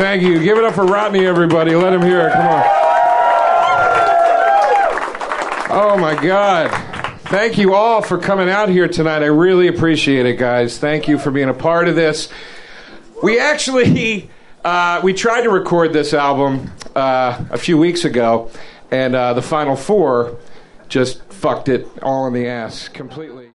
Thank you. Give it up for Rodney, everybody. Let him hear it. Come on. Oh, my God. Thank you all for coming out here tonight. I really appreciate it, guys. Thank you for being a part of this. We actually, we tried to record this album a few weeks ago, and the Final Four just fucked it all in the ass completely.